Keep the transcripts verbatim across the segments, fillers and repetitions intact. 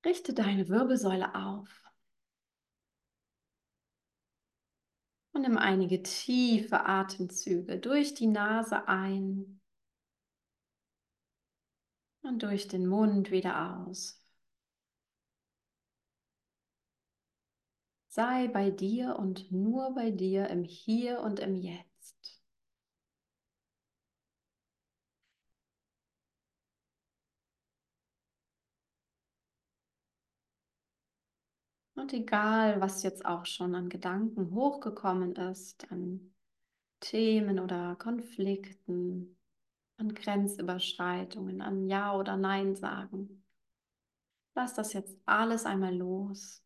Richte deine Wirbelsäule auf und nimm einige tiefe Atemzüge durch die Nase ein und durch den Mund wieder aus. Sei bei dir und nur bei dir im Hier und im Jetzt. Und egal, was jetzt auch schon an Gedanken hochgekommen ist, an Themen oder Konflikten, an Grenzüberschreitungen, an Ja oder Nein sagen, lass das jetzt alles einmal los.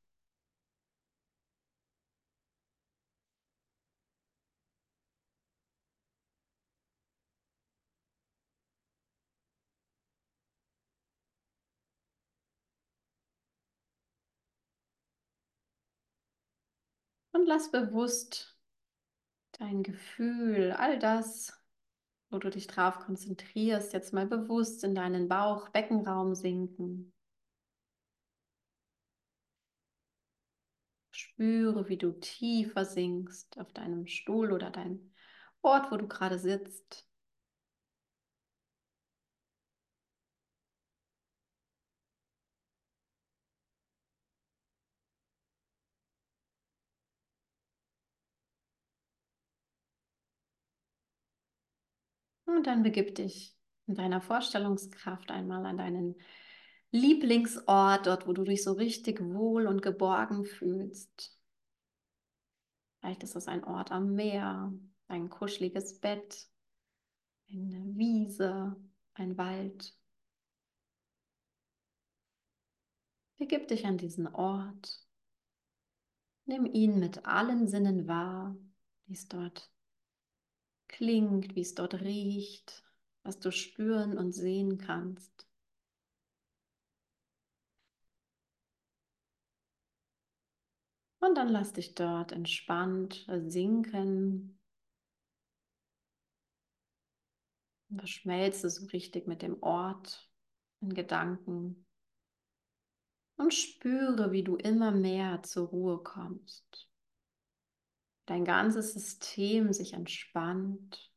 Und lass bewusst dein Gefühl, all das, wo du dich drauf konzentrierst, jetzt mal bewusst in deinen Bauch-Beckenraum sinken. Spüre, wie du tiefer sinkst auf deinem Stuhl oder deinem Ort, wo du gerade sitzt. Und dann begib dich in deiner Vorstellungskraft einmal an deinen Lieblingsort, dort, wo du dich so richtig wohl und geborgen fühlst. Vielleicht ist es ein Ort am Meer, ein kuscheliges Bett, eine Wiese, ein Wald. Begib dich an diesen Ort. Nimm ihn mit allen Sinnen wahr, wie es dort klingt, wie es dort riecht, was du spüren und sehen kannst. Und dann lass dich dort entspannt sinken. Und verschmelze so richtig mit dem Ort in Gedanken. Und spüre, wie du immer mehr zur Ruhe kommst. Dein ganzes System sich entspannt.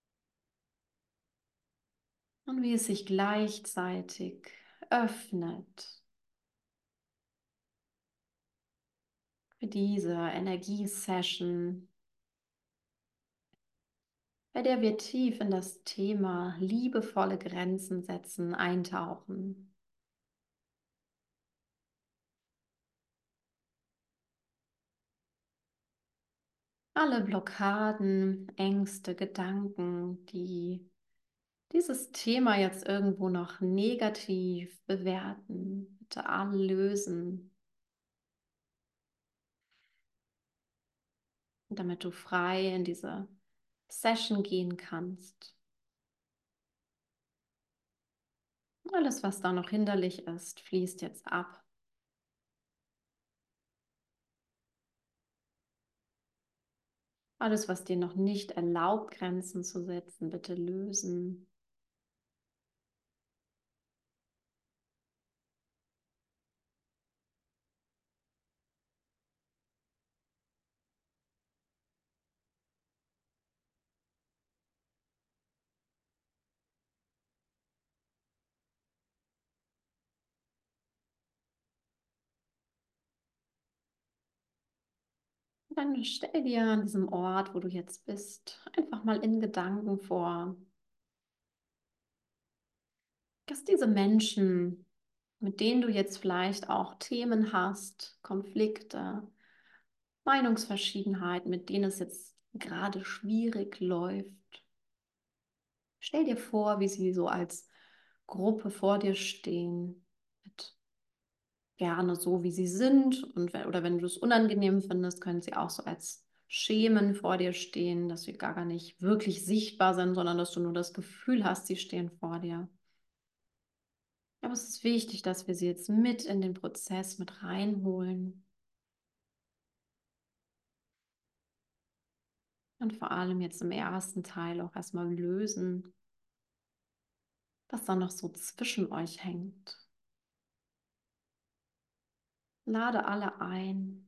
Und wie es sich gleichzeitig öffnet für diese Energiesession, bei der wir tief in das Thema liebevolle Grenzen setzen eintauchen. Alle Blockaden, Ängste, Gedanken, die dieses Thema jetzt irgendwo noch negativ bewerten, bitte alle lösen, damit du frei in diese Session gehen kannst. Alles, was da noch hinderlich ist, fließt jetzt ab. Alles, was dir noch nicht erlaubt, Grenzen zu setzen, bitte lösen. Dann stell dir an diesem Ort, wo du jetzt bist, einfach mal in Gedanken vor, dass diese Menschen, mit denen du jetzt vielleicht auch Themen hast, Konflikte, Meinungsverschiedenheiten, mit denen es jetzt gerade schwierig läuft. Stell dir vor, wie sie so als Gruppe vor dir stehen, mit gerne so, wie sie sind. Und wenn, oder wenn du es unangenehm findest, können sie auch so als Schemen vor dir stehen, dass sie gar nicht wirklich sichtbar sind, sondern dass du nur das Gefühl hast, sie stehen vor dir. Aber es ist wichtig, dass wir sie jetzt mit in den Prozess mit reinholen und vor allem jetzt im ersten Teil auch erstmal lösen, was da noch so zwischen euch hängt. Lade alle ein,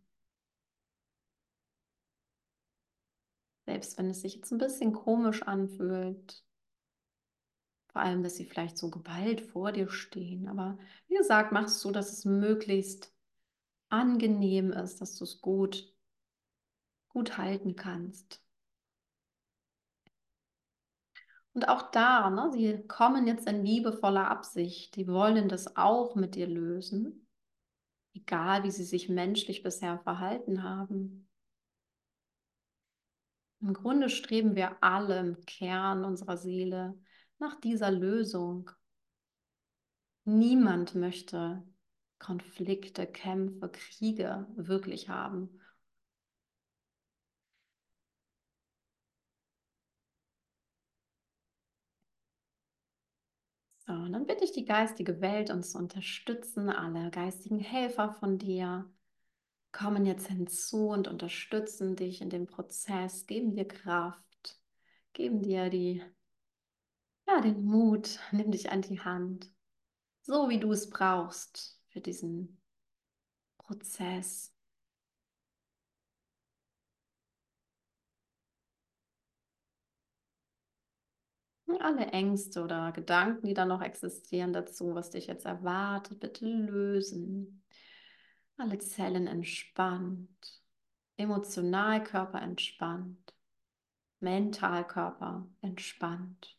selbst wenn es sich jetzt ein bisschen komisch anfühlt, vor allem, dass sie vielleicht so geballt vor dir stehen. Aber wie gesagt, mach es so, dass es möglichst angenehm ist, dass du es gut, gut halten kannst. Und auch da, ne, sie kommen jetzt in liebevoller Absicht. Die wollen das auch mit dir lösen, egal wie sie sich menschlich bisher verhalten haben. Im Grunde streben wir alle im Kern unserer Seele nach dieser Lösung. Niemand möchte Konflikte, Kämpfe, Kriege wirklich haben. So, und dann bitte ich die geistige Welt, uns zu unterstützen. Alle geistigen Helfer von dir kommen jetzt hinzu und unterstützen dich in dem Prozess, geben dir Kraft, geben dir die, ja, den Mut, nimm dich an die Hand, so wie du es brauchst für diesen Prozess. Und alle Ängste oder Gedanken, die da noch existieren dazu, was dich jetzt erwartet, bitte lösen. Alle Zellen entspannt, Emotionalkörper entspannt, Mentalkörper entspannt.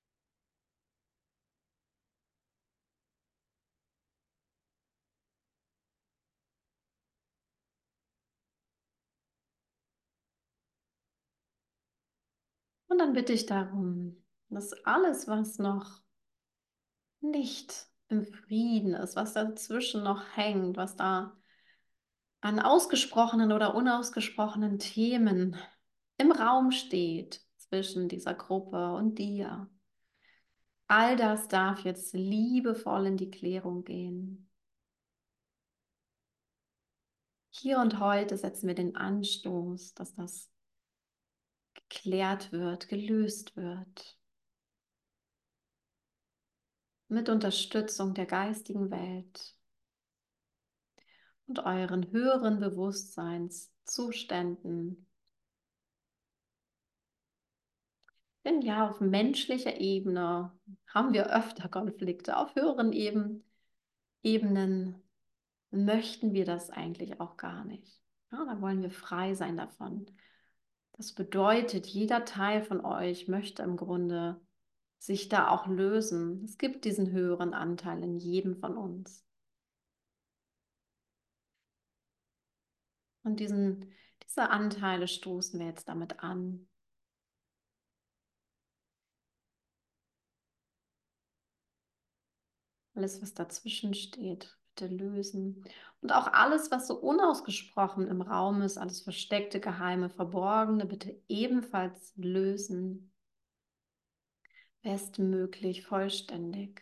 Und dann bitte ich darum, dass alles, was noch nicht im Frieden ist, was dazwischen noch hängt, was da an ausgesprochenen oder unausgesprochenen Themen im Raum steht zwischen dieser Gruppe und dir. All das darf jetzt liebevoll in die Klärung gehen. Hier und heute setzen wir den Anstoß, dass das geklärt wird, gelöst wird. Mit Unterstützung der geistigen Welt und euren höheren Bewusstseinszuständen. Denn ja, auf menschlicher Ebene haben wir öfter Konflikte. Auf höheren Eben, Ebenen möchten wir das eigentlich auch gar nicht. Ja, da wollen wir frei sein davon. Das bedeutet, jeder Teil von euch möchte im Grunde sich da auch lösen. Es gibt diesen höheren Anteil in jedem von uns. Und diesen, diese Anteile stoßen wir jetzt damit an. Alles, was dazwischen steht, bitte lösen. Und auch alles, was so unausgesprochen im Raum ist, alles versteckte, geheime, verborgene, bitte ebenfalls lösen. Bestmöglich, vollständig.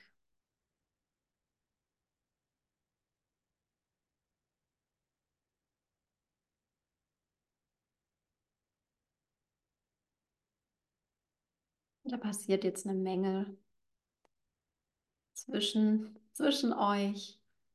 Und da passiert jetzt eine Menge zwischen, zwischen euch.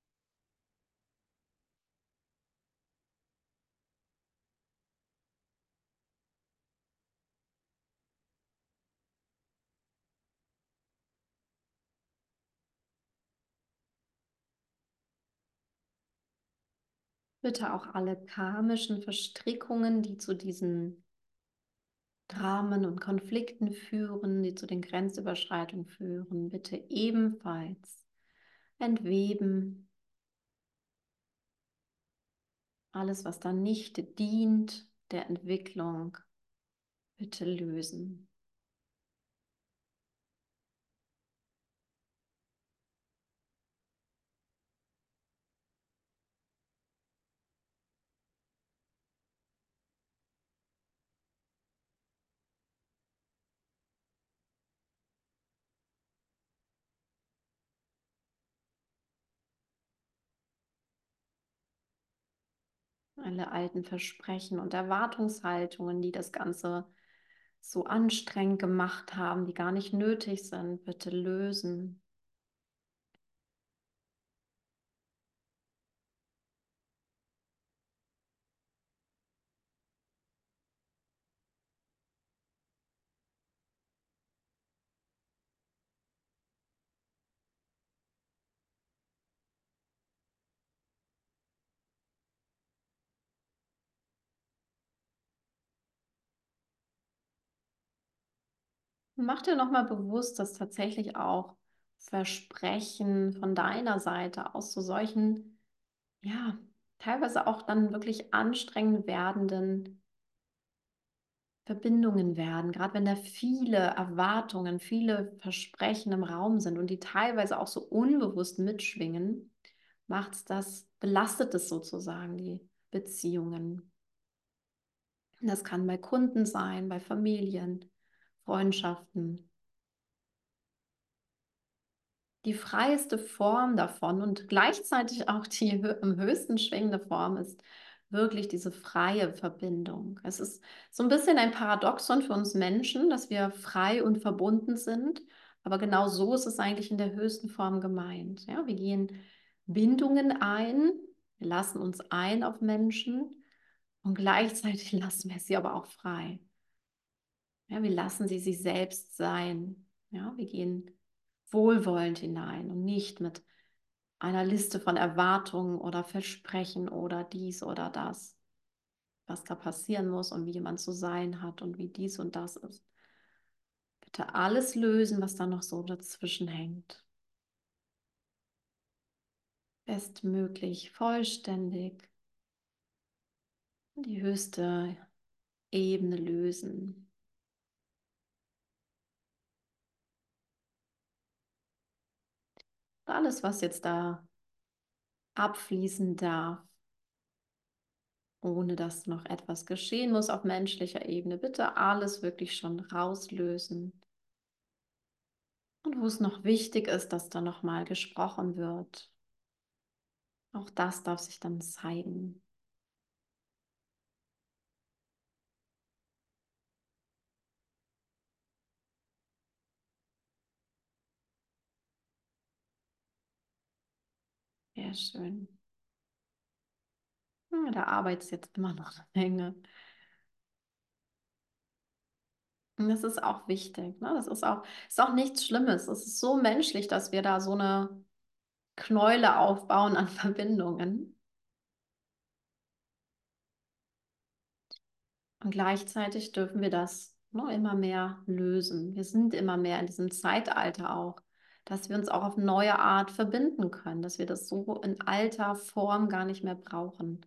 Bitte auch alle karmischen Verstrickungen, die zu diesen Dramen und Konflikten führen, die zu den Grenzüberschreitungen führen, bitte ebenfalls entweben. Alles, was dann nicht dient der Entwicklung, bitte lösen. Alle alten Versprechen und Erwartungshaltungen, die das Ganze so anstrengend gemacht haben, die gar nicht nötig sind, bitte lösen. Mach dir nochmal bewusst, dass tatsächlich auch Versprechen von deiner Seite aus zu solchen, ja, teilweise auch dann wirklich anstrengend werdenden Verbindungen werden, gerade wenn da viele Erwartungen, viele Versprechen im Raum sind und die teilweise auch so unbewusst mitschwingen, macht's das, belastet es sozusagen die Beziehungen. Das kann bei Kunden sein, bei Familien, Freundschaften. Die freieste Form davon und gleichzeitig auch die hö- am höchsten schwingende Form ist wirklich diese freie Verbindung. Es ist so ein bisschen ein Paradoxon für uns Menschen, dass wir frei und verbunden sind, aber genau so ist es eigentlich in der höchsten Form gemeint. Ja, wir gehen Bindungen ein, wir lassen uns ein auf Menschen und gleichzeitig lassen wir sie aber auch frei. Ja, wir lassen sie sich selbst sein. Ja, wir gehen wohlwollend hinein und nicht mit einer Liste von Erwartungen oder Versprechen oder dies oder das, was da passieren muss und wie jemand zu sein hat und wie dies und das ist. Bitte alles lösen, was da noch so dazwischen hängt. Bestmöglich, vollständig die höchste Ebene lösen. Und alles, was jetzt da abfließen darf, ohne dass noch etwas geschehen muss auf menschlicher Ebene, bitte alles wirklich schon rauslösen. Und wo es noch wichtig ist, dass da nochmal gesprochen wird, auch das darf sich dann zeigen. Sehr schön. Ja, da arbeitet jetzt immer noch eine Menge. Und das ist auch wichtig. Ne? Das ist auch, ist auch nichts Schlimmes. Es ist so menschlich, dass wir da so eine Knäule aufbauen an Verbindungen. Und gleichzeitig dürfen wir das, ne, immer mehr lösen. Wir sind immer mehr in diesem Zeitalter auch, dass wir uns auch auf neue Art verbinden können, dass wir das so in alter Form gar nicht mehr brauchen.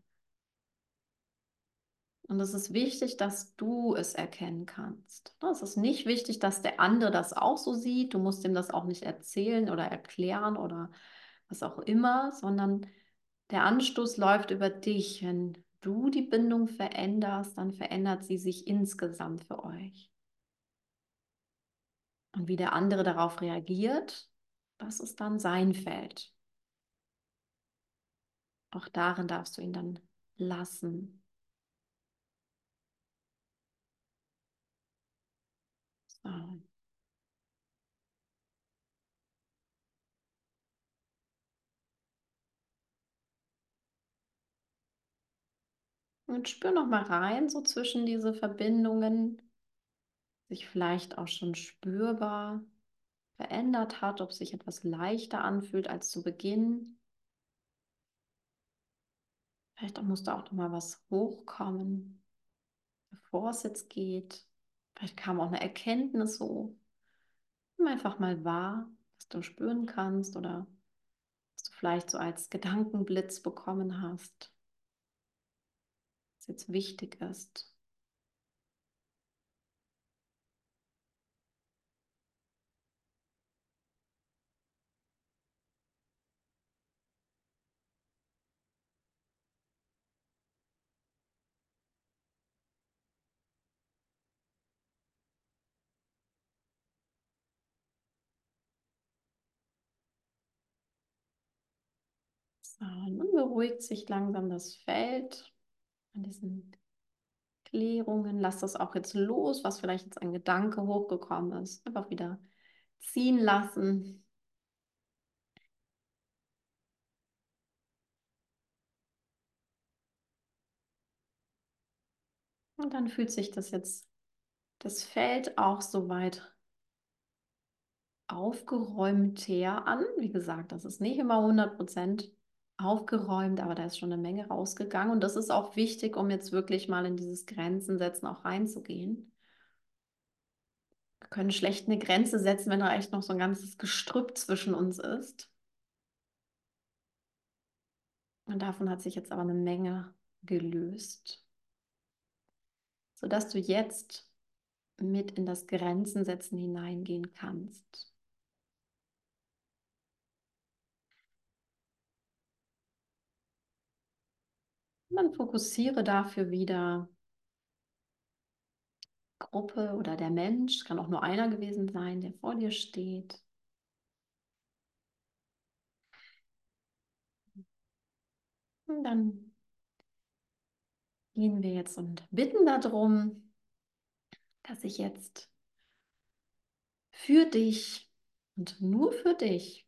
Und es ist wichtig, dass du es erkennen kannst. Ne, es ist nicht wichtig, dass der andere das auch so sieht. Du musst ihm das auch nicht erzählen oder erklären oder was auch immer, sondern der Anstoß läuft über dich. Wenn du die Bindung veränderst, dann verändert sie sich insgesamt für euch. Und wie der andere darauf reagiert, das ist dann sein Feld. Auch darin darfst du ihn dann lassen. So. Und spür noch mal rein, so zwischen diese Verbindungen, sich vielleicht auch schon spürbar verändert hat, ob sich etwas leichter anfühlt als zu Beginn. Vielleicht auch musste auch noch mal was hochkommen, bevor es jetzt geht. Vielleicht kam auch eine Erkenntnis so. Nimm einfach mal wahr, was du spüren kannst oder was du vielleicht so als Gedankenblitz bekommen hast, was jetzt wichtig ist. So, nun beruhigt sich langsam das Feld an diesen Klärungen. Lass das auch jetzt los, was vielleicht jetzt ein Gedanke hochgekommen ist. Einfach wieder ziehen lassen. Und dann fühlt sich das jetzt, das Feld auch soweit aufgeräumter an. Wie gesagt, das ist nicht immer hundert Prozent aufgeräumt, aber da ist schon eine Menge rausgegangen. Und das ist auch wichtig, um jetzt wirklich mal in dieses Grenzen setzen auch reinzugehen. Wir können schlecht eine Grenze setzen, wenn da echt noch so ein ganzes Gestrüpp zwischen uns ist. Und davon hat sich jetzt aber eine Menge gelöst, sodass du jetzt mit in das Grenzen setzen hineingehen kannst. Und dann fokussiere dafür wieder Gruppe oder der Mensch, kann auch nur einer gewesen sein, der vor dir steht. Und dann gehen wir jetzt und bitten darum, dass ich jetzt für dich und nur für dich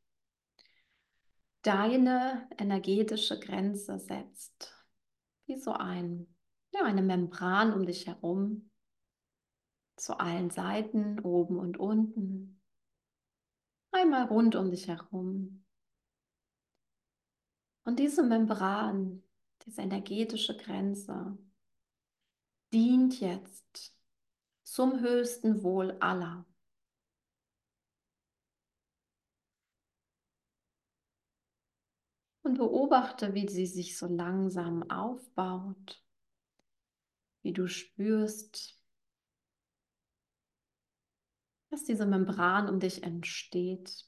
deine energetische Grenze setzt. Wie so ein, ja, eine Membran um dich herum, zu allen Seiten, oben und unten, einmal rund um dich herum. Und diese Membran, diese energetische Grenze, dient jetzt zum höchsten Wohl aller. Und beobachte, wie sie sich so langsam aufbaut, wie du spürst, dass diese Membran um dich entsteht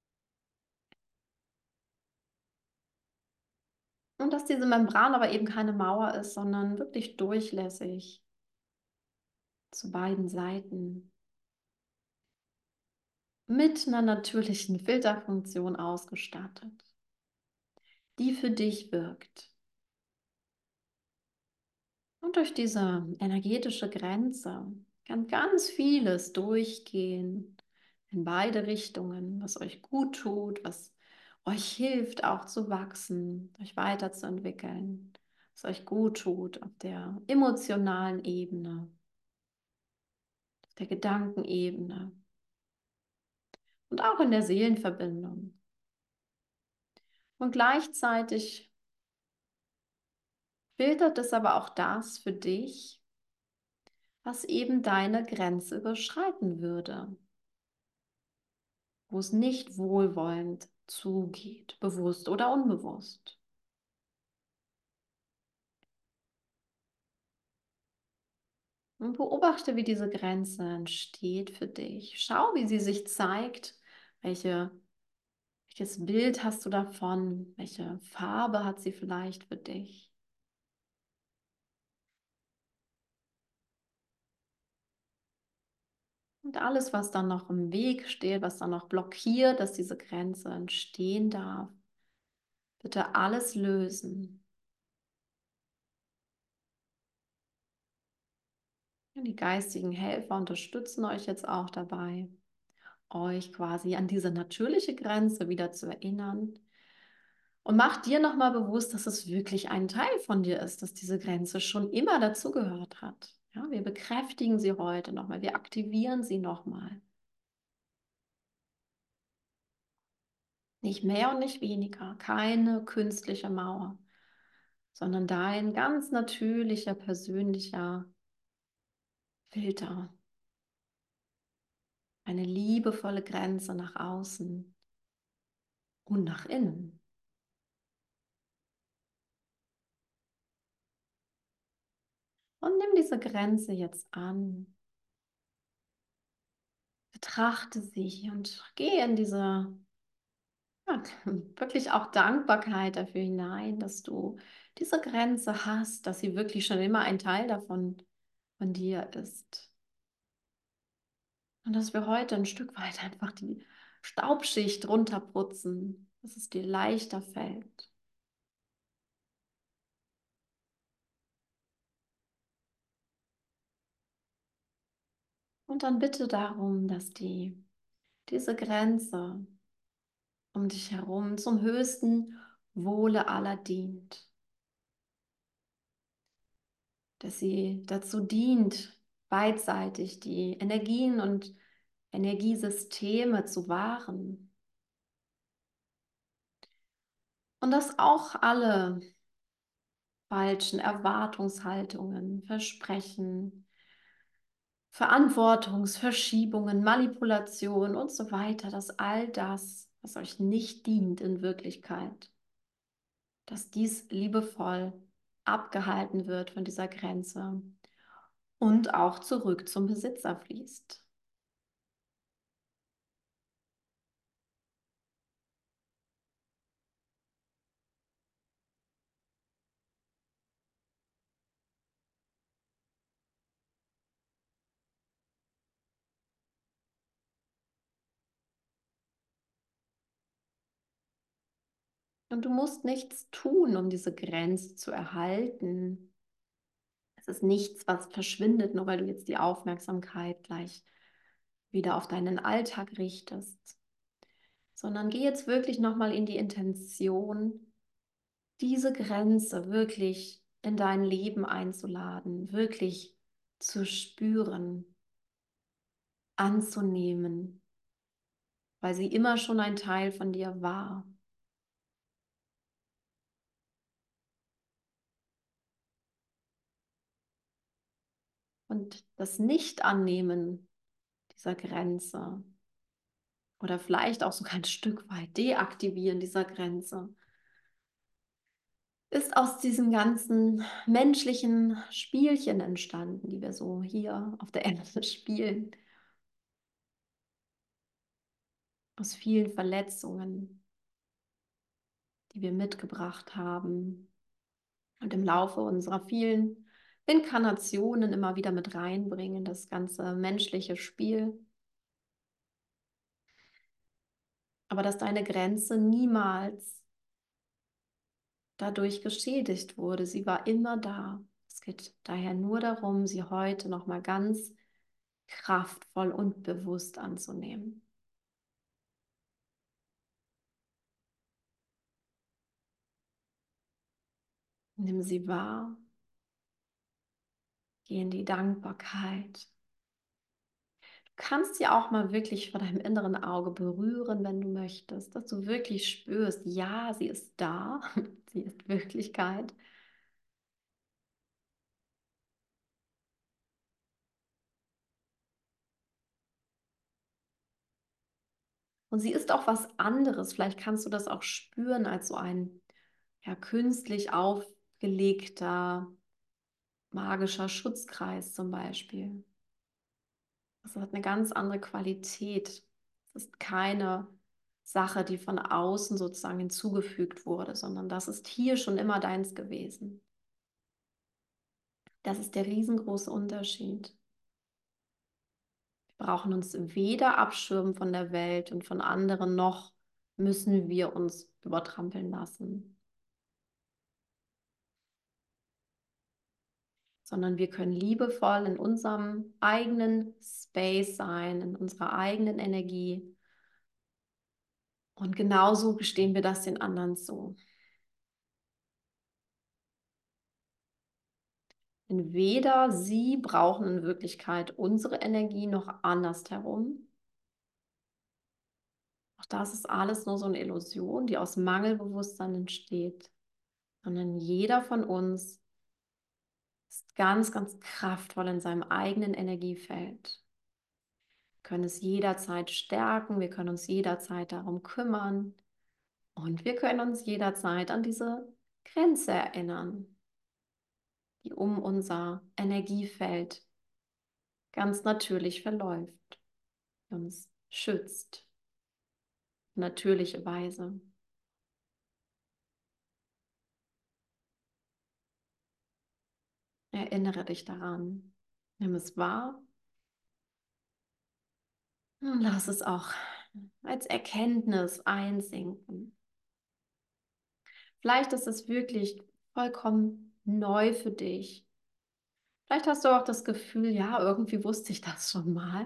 und dass diese Membran aber eben keine Mauer ist, sondern wirklich durchlässig zu beiden Seiten mit einer natürlichen Filterfunktion ausgestattet, die für dich wirkt. Und durch diese energetische Grenze kann ganz vieles durchgehen in beide Richtungen, was euch gut tut, was euch hilft, auch zu wachsen, euch weiterzuentwickeln, was euch gut tut auf der emotionalen Ebene, auf der Gedankenebene und auch in der Seelenverbindung. Und gleichzeitig filtert es aber auch das für dich, was eben deine Grenze überschreiten würde, wo es nicht wohlwollend zugeht, bewusst oder unbewusst. Und beobachte, wie diese Grenze entsteht für dich. Schau, wie sie sich zeigt. Welche, welches Bild hast du davon? Welche Farbe hat sie vielleicht für dich? Und alles, was dann noch im Weg steht, was dann noch blockiert, dass diese Grenze entstehen darf, bitte alles lösen. Und die geistigen Helfer unterstützen euch jetzt auch dabei, euch quasi an diese natürliche Grenze wieder zu erinnern. Und mach dir nochmal bewusst, dass es wirklich ein Teil von dir ist, dass diese Grenze schon immer dazugehört hat. Ja, wir bekräftigen sie heute nochmal, wir aktivieren sie nochmal. Nicht mehr und nicht weniger, keine künstliche Mauer, sondern dein ganz natürlicher, persönlicher Filter. Eine liebevolle Grenze nach außen und nach innen. Und nimm diese Grenze jetzt an. Betrachte sie und geh in diese, ja, wirklich auch Dankbarkeit dafür hinein, dass du diese Grenze hast, dass sie wirklich schon immer ein Teil davon von dir ist. Und dass wir heute ein Stück weit einfach die Staubschicht runterputzen, dass es dir leichter fällt. Und dann bitte darum, dass die, diese Grenze um dich herum zum höchsten Wohle aller dient. Dass sie dazu dient, beidseitig die Energien und Energiesysteme zu wahren. Und dass auch alle falschen Erwartungshaltungen, Versprechen, Verantwortungsverschiebungen, Manipulation und so weiter, dass all das, was euch nicht dient in Wirklichkeit, dass dies liebevoll abgehalten wird von dieser Grenze und auch zurück zum Besitzer fließt. Und du musst nichts tun, um diese Grenze zu erhalten. Es ist nichts, was verschwindet, nur weil du jetzt die Aufmerksamkeit gleich wieder auf deinen Alltag richtest, sondern geh jetzt wirklich nochmal in die Intention, diese Grenze wirklich in dein Leben einzuladen, wirklich zu spüren, anzunehmen, weil sie immer schon ein Teil von dir war. Und das Nicht-Annehmen dieser Grenze oder vielleicht auch sogar ein Stück weit Deaktivieren dieser Grenze ist aus diesem ganzen menschlichen Spielchen entstanden, die wir so hier auf der Erde spielen, aus vielen Verletzungen, die wir mitgebracht haben und im Laufe unserer vielen Inkarnationen immer wieder mit reinbringen, das ganze menschliche Spiel. Aber dass deine Grenze niemals dadurch geschädigt wurde. Sie war immer da. Es geht daher nur darum, sie heute nochmal ganz kraftvoll und bewusst anzunehmen. Nimm sie wahr, geh in die Dankbarkeit. Du kannst sie auch mal wirklich vor deinem inneren Auge berühren, wenn du möchtest, dass du wirklich spürst, ja, sie ist da, sie ist Wirklichkeit. Und sie ist auch was anderes. Vielleicht kannst du das auch spüren als so ein ja, künstlich aufgelegter magischer Schutzkreis zum Beispiel. Das hat eine ganz andere Qualität. Es ist keine Sache, die von außen sozusagen hinzugefügt wurde, sondern das ist hier schon immer deins gewesen. Das ist der riesengroße Unterschied. Wir brauchen uns weder abschirmen von der Welt und von anderen, noch müssen wir uns übertrampeln lassen, sondern wir können liebevoll in unserem eigenen Space sein, in unserer eigenen Energie. Und genauso gestehen wir das den anderen zu. Denn weder sie brauchen in Wirklichkeit unsere Energie noch andersherum. Auch das ist alles nur so eine Illusion, die aus Mangelbewusstsein entsteht. Sondern jeder von uns ist ganz, ganz kraftvoll in seinem eigenen Energiefeld. Wir können es jederzeit stärken, wir können uns jederzeit darum kümmern und wir können uns jederzeit an diese Grenze erinnern, die um unser Energiefeld ganz natürlich verläuft, die uns schützt, auf natürliche Weise. Erinnere dich daran, nimm es wahr und lass es auch als Erkenntnis einsinken. Vielleicht ist es wirklich vollkommen neu für dich. Vielleicht hast du auch das Gefühl, ja, irgendwie wusste ich das schon mal.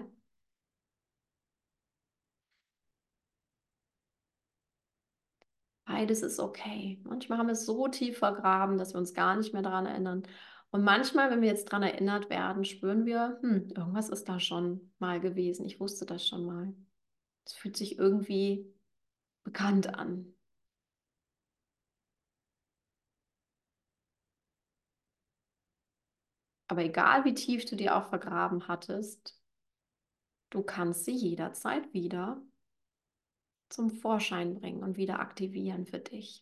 Beides ist okay. Manchmal haben wir es so tief vergraben, dass wir uns gar nicht mehr daran erinnern. Und manchmal, wenn wir jetzt daran erinnert werden, spüren wir, hm, irgendwas ist da schon mal gewesen. Ich wusste das schon mal. Es fühlt sich irgendwie bekannt an. Aber egal wie tief du die auch vergraben hattest, du kannst sie jederzeit wieder zum Vorschein bringen und wieder aktivieren für dich.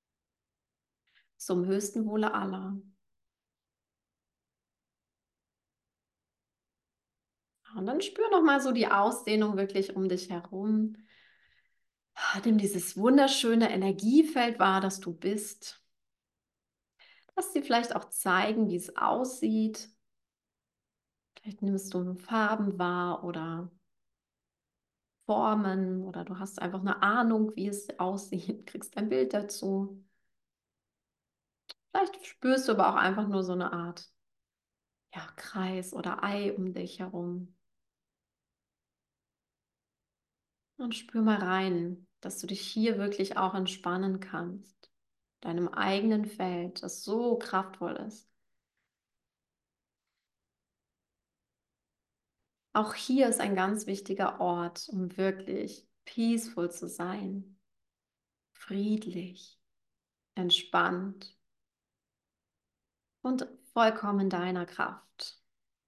Zum höchsten Wohle aller. Und dann spür noch mal so die Ausdehnung wirklich um dich herum. Nimm dieses wunderschöne Energiefeld wahr, das du bist. Lass dir vielleicht auch zeigen, wie es aussieht. Vielleicht nimmst du Farben wahr oder Formen oder du hast einfach eine Ahnung, wie es aussieht, kriegst ein Bild dazu. Vielleicht spürst du aber auch einfach nur so eine Art, ja, Kreis oder Ei um dich herum. Und spür mal rein, dass du dich hier wirklich auch entspannen kannst. Deinem eigenen Feld, das so kraftvoll ist. Auch hier ist ein ganz wichtiger Ort, um wirklich peaceful zu sein, friedlich, entspannt und vollkommen in deiner Kraft.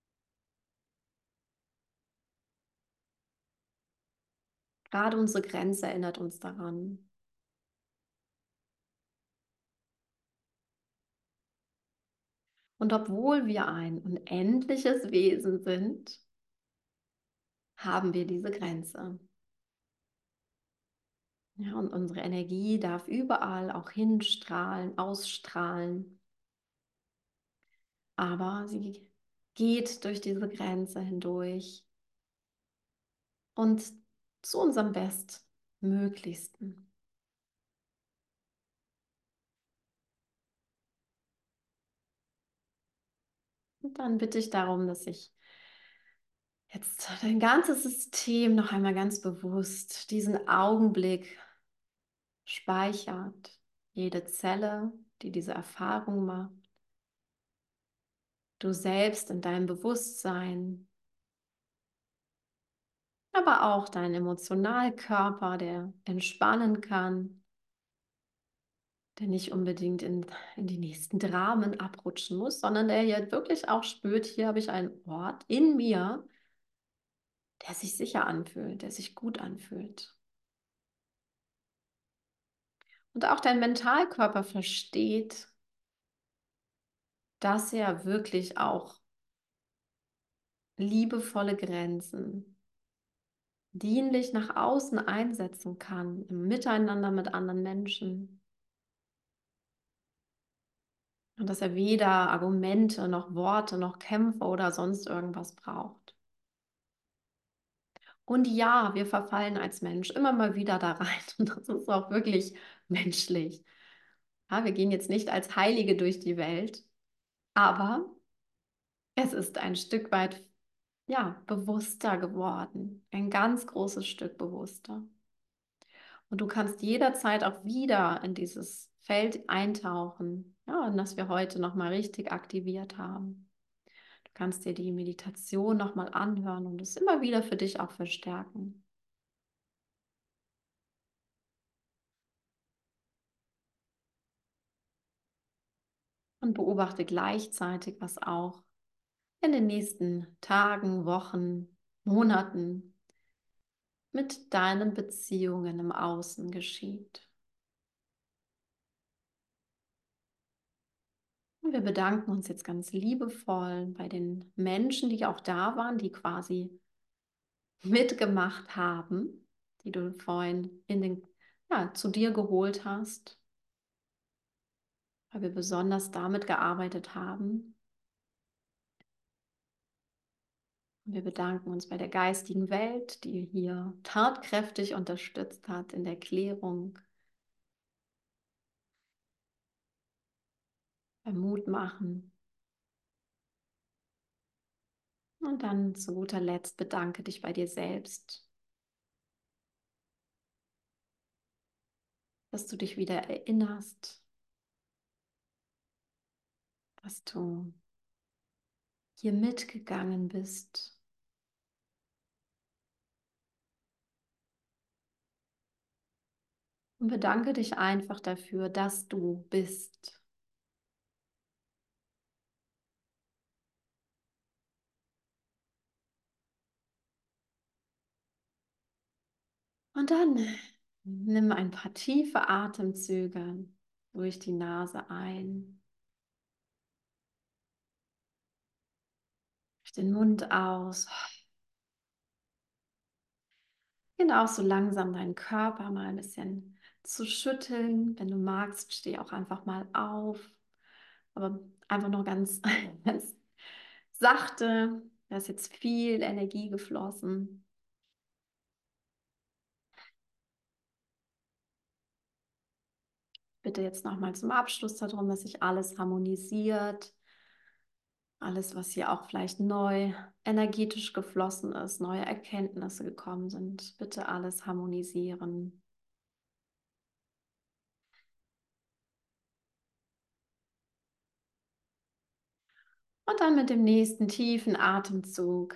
Gerade unsere Grenze erinnert uns daran. Und obwohl wir ein unendliches Wesen sind, haben wir diese Grenze. Ja, und unsere Energie darf überall auch hinstrahlen, ausstrahlen. Aber sie geht durch diese Grenze hindurch und zu unserem Bestmöglichsten. Und dann bitte ich darum, dass ich jetzt dein ganzes System noch einmal ganz bewusst diesen Augenblick speichert. Jede Zelle, die diese Erfahrung macht. Du selbst in deinem Bewusstsein, aber auch dein Emotionalkörper, der entspannen kann, der nicht unbedingt in, in die nächsten Dramen abrutschen muss, sondern der hier wirklich auch spürt, hier habe ich einen Ort in mir, der sich sicher anfühlt, der sich gut anfühlt. Und auch dein Mentalkörper versteht, dass er wirklich auch liebevolle Grenzen dienlich nach außen einsetzen kann, im Miteinander mit anderen Menschen. Und dass er weder Argumente noch Worte noch Kämpfe oder sonst irgendwas braucht. Und ja, wir verfallen als Mensch immer mal wieder da rein. Und das ist auch wirklich menschlich. Ja, wir gehen jetzt nicht als Heilige durch die Welt, aber es ist ein Stück weit, ja, bewusster geworden. Ein ganz großes Stück bewusster. Und du kannst jederzeit auch wieder in dieses Feld eintauchen, ja, und das wir heute nochmal richtig aktiviert haben. Du kannst dir die Meditation nochmal anhören und es immer wieder für dich auch verstärken. Und beobachte gleichzeitig, was auch in den nächsten Tagen, Wochen, Monaten mit deinen Beziehungen im Außen geschieht. Und wir bedanken uns jetzt ganz liebevoll bei den Menschen, die auch da waren, die quasi mitgemacht haben, die du vorhin in den, ja, zu dir geholt hast, weil wir besonders damit gearbeitet haben. Und wir bedanken uns bei der geistigen Welt, die hier tatkräftig unterstützt hat in der Klärung, beim Mutmachen. Und dann zu guter Letzt bedanke dich bei dir selbst, dass du dich wieder erinnerst, dass du hier mitgegangen bist. Und bedanke dich einfach dafür, dass du bist. Und dann nimm ein paar tiefe Atemzüge durch die Nase ein, durch den Mund aus. Und auch so langsam deinen Körper mal ein bisschen zu schütteln. Wenn du magst, steh auch einfach mal auf. Aber einfach nur ganz, ganz sachte. Da ist jetzt viel Energie geflossen. Bitte jetzt nochmal zum Abschluss darum, dass sich alles harmonisiert. Alles, was hier auch vielleicht neu energetisch geflossen ist, neue Erkenntnisse gekommen sind. Bitte alles harmonisieren. Und dann mit dem nächsten tiefen Atemzug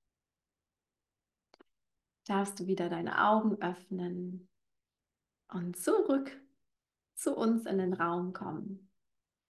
darfst du wieder deine Augen öffnen und zurück zu uns in den Raum kommen.